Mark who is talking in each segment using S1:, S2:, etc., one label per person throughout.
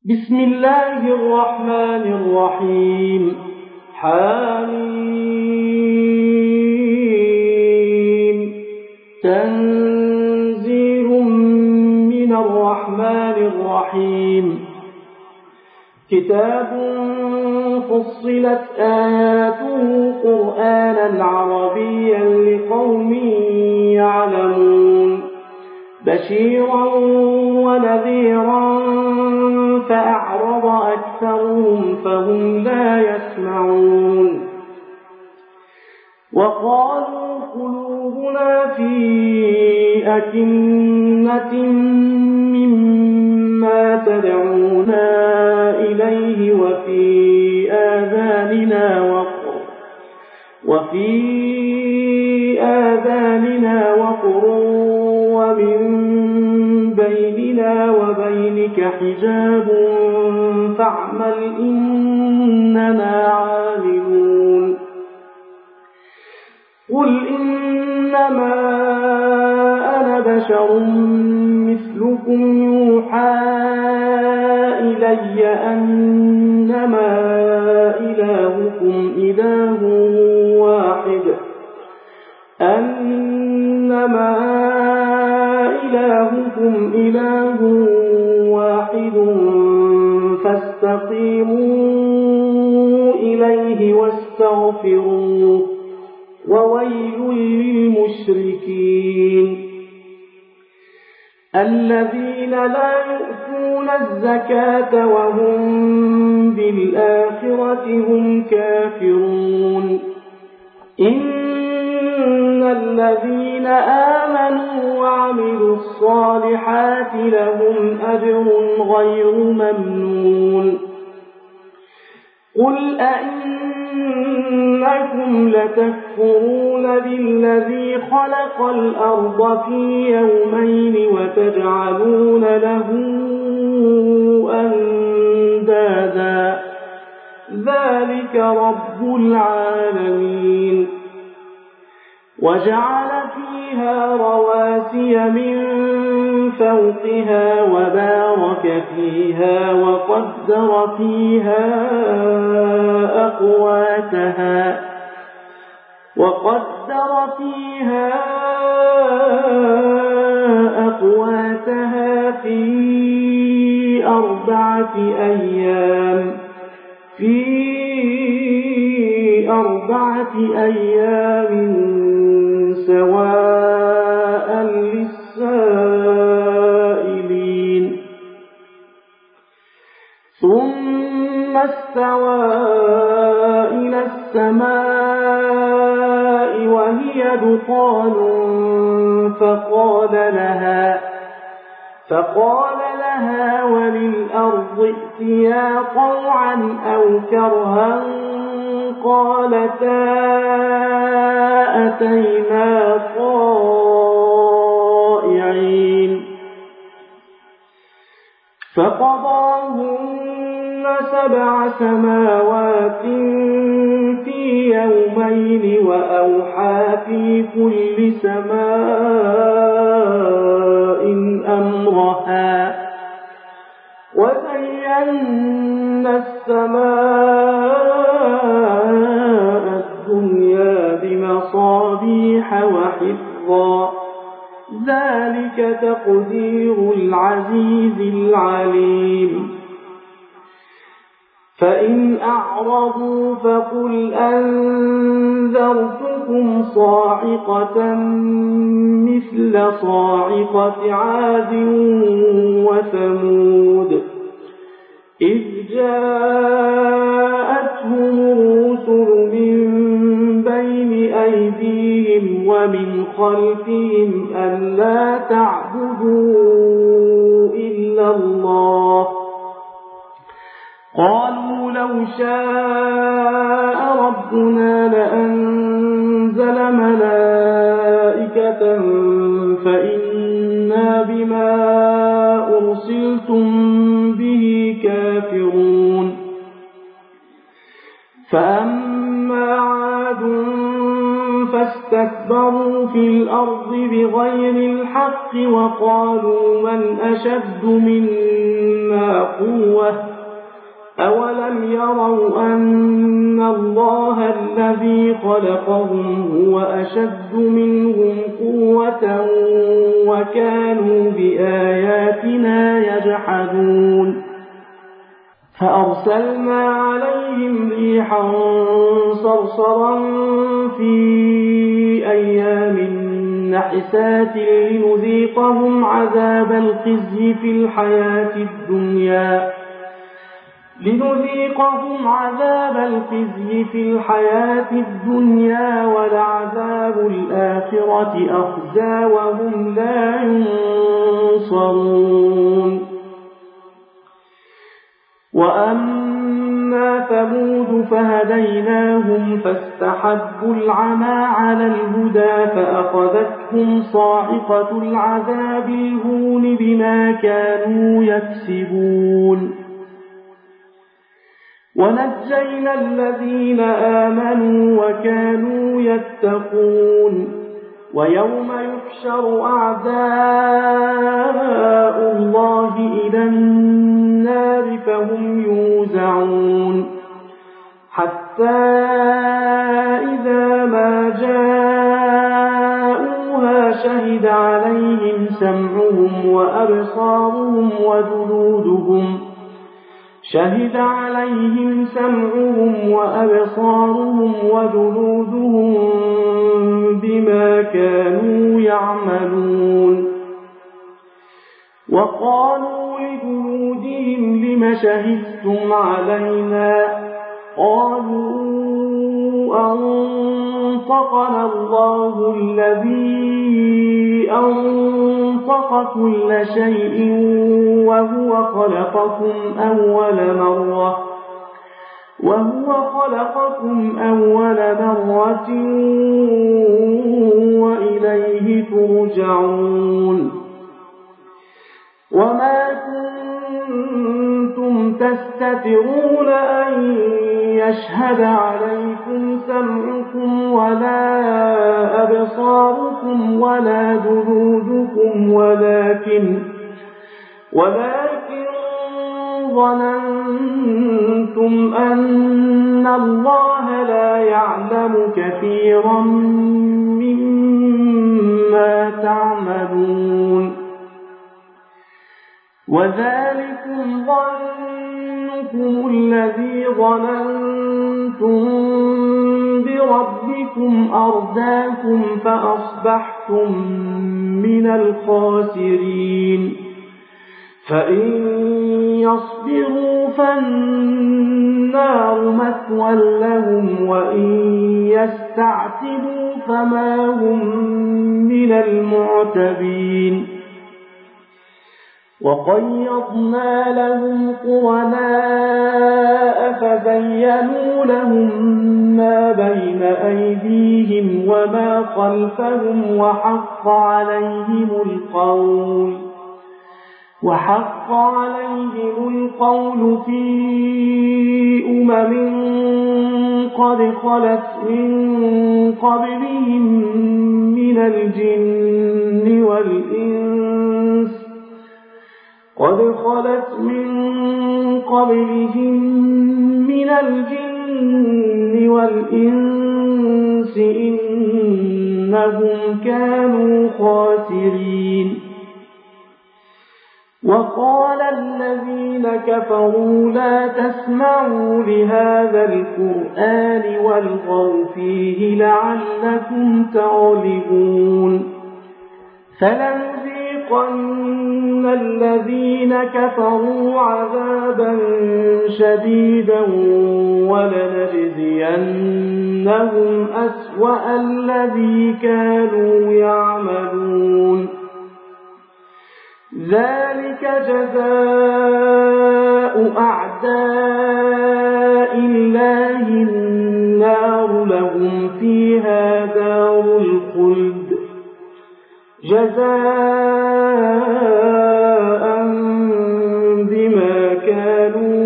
S1: بسم الله الرحمن الرحيم. حميم. تنزيل من الرحمن الرحيم. كتاب فصلت آياته قرآنا عربيا لقوم يعلمون بشيرا ونذيرا فأعرض أكثرهم فهم لا يسمعون وقالوا قلوبنا في أكنة مما تدعونا إليه وفي آذاننا وقر ومن بيننا وبينك حجاب فاعمل إننا عاملون. قل إنما أنا بشر مثلكم يوحى إلي أنما إلهكم إله واحد فاستقيموا إليه واستغفروه وويل للمشركين الذين لا يؤتون الزكاة وهم بالآخرة هم كافرون. إن الذين آمنوا وعملوا الصالحات لهم أجر غير ممنون. قل أئنكم لتكفرون بالذي خلق الأرض في يومين وتجعلون له أندادا ذلك رب العالمين. وجعل فيها رواسي من فوقها وبارك فيها وقدر فيها أقواتها في أربعة أيام سواء للسائلين. ثم استوى إلى السماء وهي دخان فقال لها وللأرض ائتيا طوعا أو كرها قالتا أتينا طائعين. فقضاهن 7 سماوات في يومين وأوحى في كل سماء أمرها وزينا السماء الدنيا بمصابيح وحفظا ذلك تقدير العزيز العليم. فإن أعرضوا فقل أنذرتكم صاعقة مثل صاعقة عاد وثمود إذ جاءتهم الرسل من بين أيديهم ومن خلفهم ألا تعبدوا إلا الله قالوا لو شاء ربنا لأنزل ملائكة فإنا بما أرسلتم به كافرون. فأما عاد فاستكبروا في الأرض بغير الحق وقالوا من أشد منا منا قوة أولم يروا أن الله الذي خلقهم هو أشد منهم قوة وكانوا بآياتنا يجحدون فأرسلنا عليهم ريحا صرصرا في أيام نحسات لنذيقهم عذاب الخزي في الحياة الدنيا ولعذاب الآخرة أخزى وهم لا ينصرون وأما ثمود فهديناهم فاستحبوا العمى على الهدى فأخذتهم صاعقة العذاب الهون بما كانوا يكسبون ونجينا الذين آمنوا وكانوا يتقون ويوم يحشر أعداء الله إلى النار فهم يوزعون حتى إذا ما جاءوها شهد عليهم سمعهم وأبصارهم وجلودهم بما كانوا يعملون وقالوا لجلودهم لم شهدتم علينا قالوا أنطقنا الله الذي أنطق كل شيء وهو خلقكم أول مرة وإليه ترجعون وما كنتم تستترون أن يشهد عليكم سمعكم ولا أبصاركم ولا جلودكم ولكن ظننتم أن الله لا يعلم كثيرا مما تعملون وذلكم ظنكم الذي ظننتم بربكم أرداكم فأصبحتم من الخاسرين فإن يصبروا فالنار مثوى لهم وإن يستعتبوا فما هم من المعتبين وقيضنا لهم قرناء فزينوا لهم ما بين أيديهم وما خلفهم وحق عليهم القول في قد خلت من قبلهم من الجن والإنس إنهم كانوا خاسرين وقال الذين كفروا لا تسمعوا لهذا القرآن والغوا فيه لعلكم تغلبون فلنذيقن الذين كفروا عذابا شديدا ولنجزينهم أسوأ الذي كانوا يعملون ذلك جزاء أعداء الله النار لهم فيها دار الخلد جزاء بما كانوا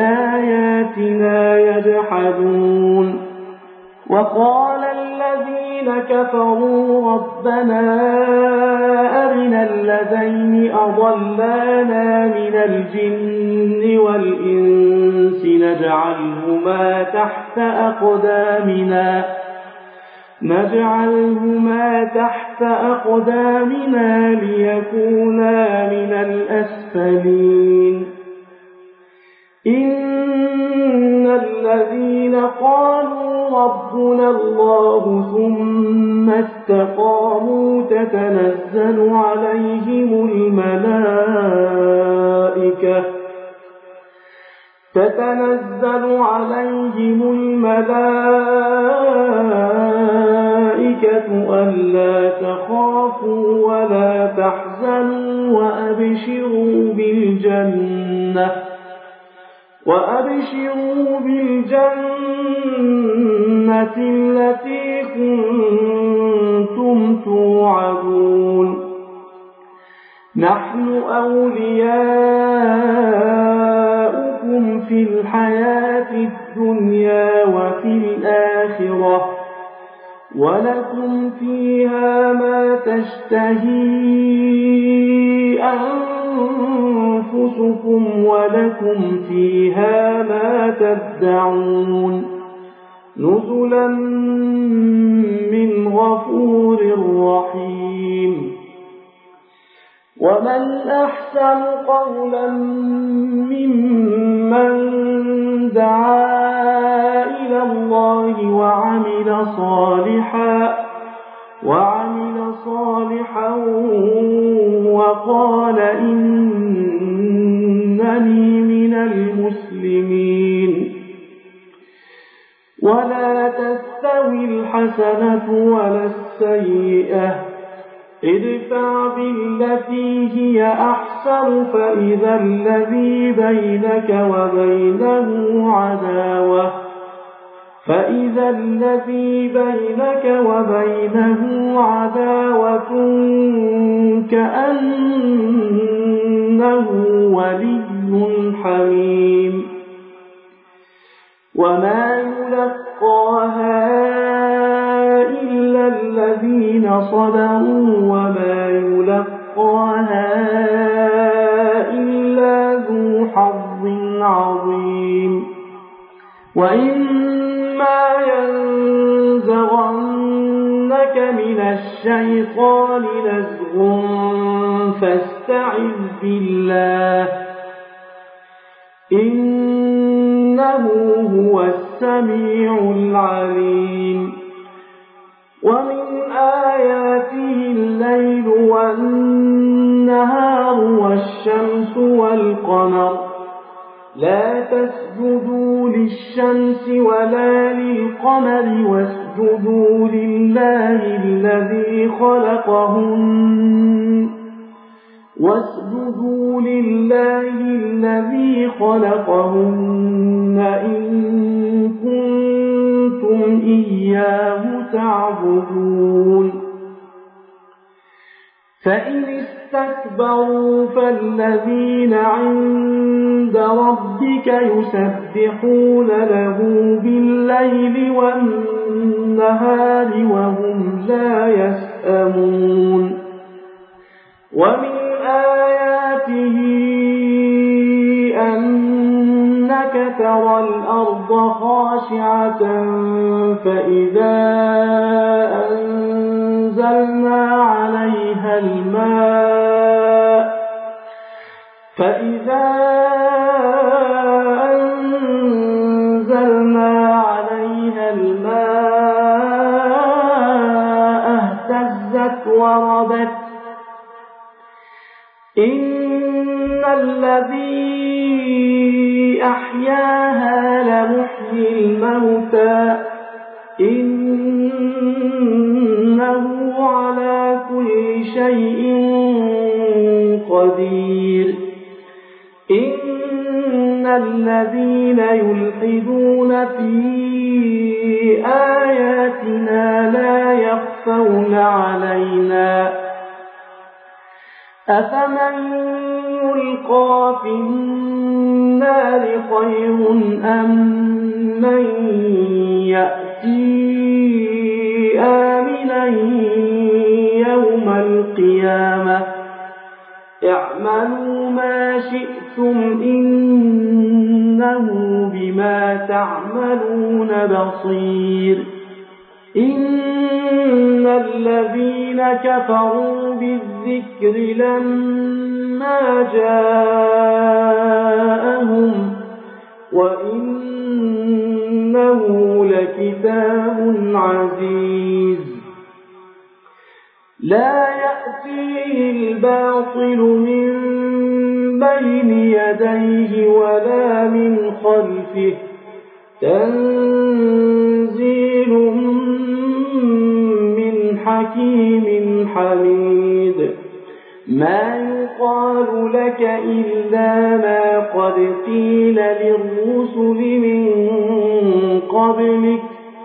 S1: بآياتنا يجحدون وقال الذين الذين كفروا ربنا أرنا الذين أضلانا من الجن والإنس نجعلهما تحت أقدامنا ليكونا من الأسفلين إن الذين قالوا ربنا الله ثم استقاموا تتنزل عليهم الملائكة ألا تخافوا ولا تحزنوا وأبشروا بالجنة التي كنتم توعدون نحن أولياؤكم في الحياة الدنيا وفي الآخرة ولكم فيها ما تشتهي أنفسكم ولكم فيها ما تدعون نزلا من غفور رحيم ومن أحسن قولا ممن دعا إلى الله وعمل صالحا وقال إنني من المسلمين ولا تستوي الحسنة ولا السيئة ادفع بالتي هي أحسن فإذا الذي بينك وبينه عداوة كأنه ولي حميم وما يلقاها إلا الذين صبروا وما يلقاها إلا ذو حظ عظيم وإما ينزغنك من الشيطان نزغ فاستعذ بالله إنه هو السميع العليم ومن آياته الليل والنهار والشمس والقمر لا تسجدوا للشمس ولا للقمر واسجدوا لله الذي خلقهن إن كنتم إياه تعبدون فإن استكبروا فالذين عند ربك يسبحون له بالليل والنهار وهم لا يسأمون ومن آياته أنك ترى الأرض خاشعة فإذا أنزلنا عليها الماء اهتزت وربت إن الذي أحياها لمحيي الموتى إنه على كل شيء قدير إن الذين يلحدون في آياتنا لا يخفون علينا أفمن يلقى في النار خير أم من يأتي آمنا بما تعملون بصير إن الذين كفروا بالذكر لما جاءهم وإنه لكتاب عزيز لا يأتيه الباطل من بين يديه ولا من خلفه تنزيل من حكيم حميد ما يقال لك إلا ما قد قيل للرسل من قبلك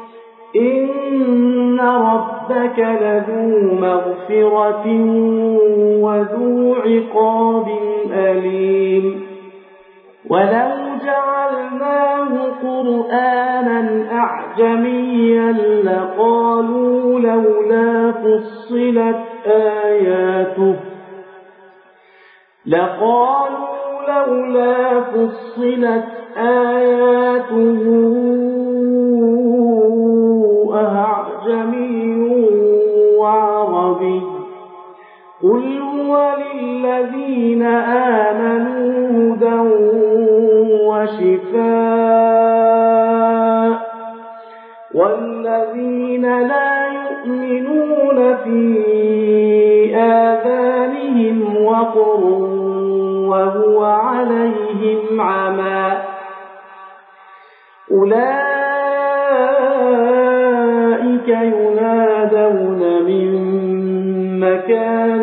S1: إن ربك لذو مغفرة وذو عقاب أليم ولو جعلناه قرآنا أعجميا لقالوا لولا فصلت آياته أعجمي وعربي قل هو للذين آمنوا هدى وشفاء والذين لا يؤمنون في آذانهم وقر وهو عليهم عمى أولئك ينادون من مكان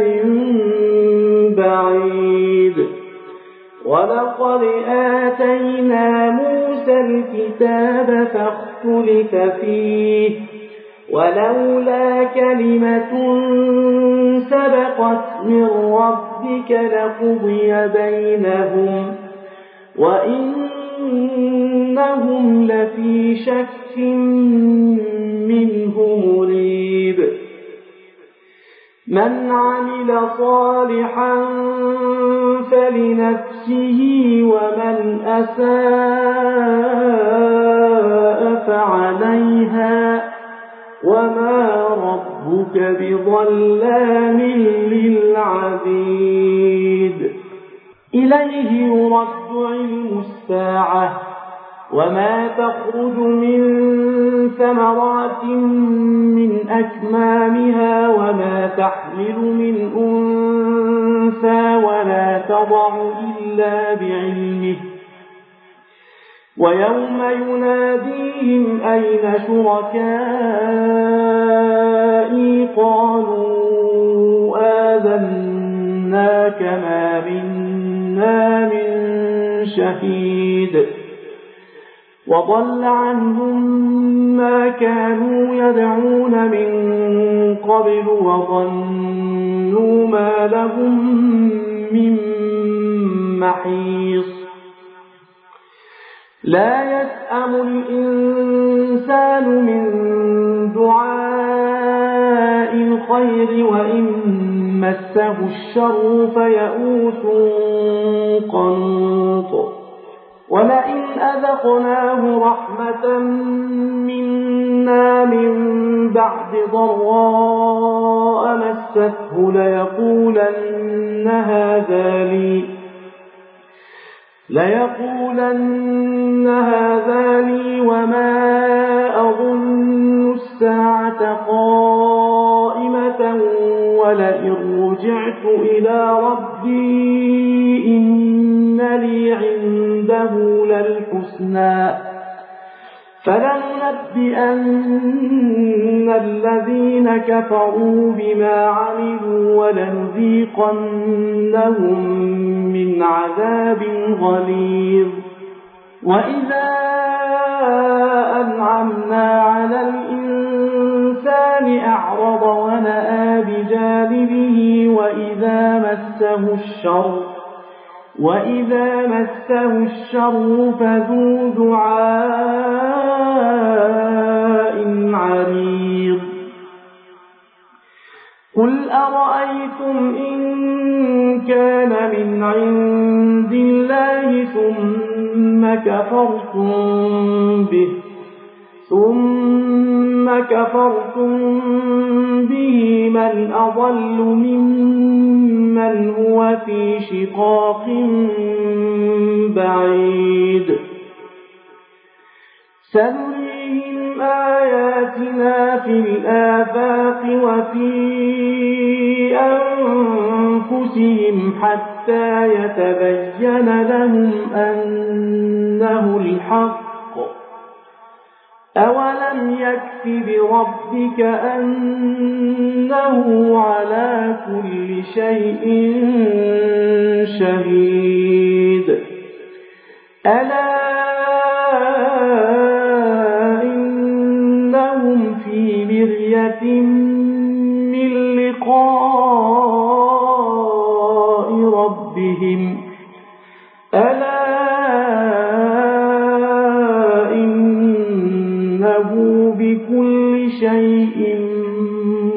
S1: بعيد ولقد آتينا موسى الكتاب فاختلف فيه ولولا كلمة سبقت من ربك لقضي بينهم وإنهم لفي شك منه مريب من عمل صالحا فلنفسه ومن أساء فعليها وما ربك بظلام للعبيد إليه يرد علم الساعة وما تخرج من ثمرات من أكمامها وما تحمل من أنثى ولا تضع إلا بعلمه ويوم يناديهم أين شركائي قالوا آذناك ما منا من شهيد وضل عنهم ما كانوا يدعون من قبل وظنوا ما لهم من محيص لا يسأم الإنسان من دعاء الخير وإن مسه الشر فيئوس قنوط ولئن أذقناه رحمة منا من بعد ضراء مسته ليقولن هذا لي وما أظن الساعة قائمة ولئن رجعت إلى ربي إن لي عنده للحسنى فلننبئن الذين كفروا بما عملوا ولنذيقنهم من عذاب غليظ وإذا أنعمنا على الإنسان أعرض ونأى بجانبه وإذا مسه الشر فذو دعاء عريض قل أرأيتم إن كان من عند الله ثم ثم كفرتم به من أضل ممن هو في شقاق بعيد سنريهم آياتنا في الآفاق وفي أنفسهم حتى يتبين لهم أنه الحق أولم يكف بربك أنه على كل شيء شهيد ألا إنهم في مرية من لقاء ربهم ألا إنه بكل شيء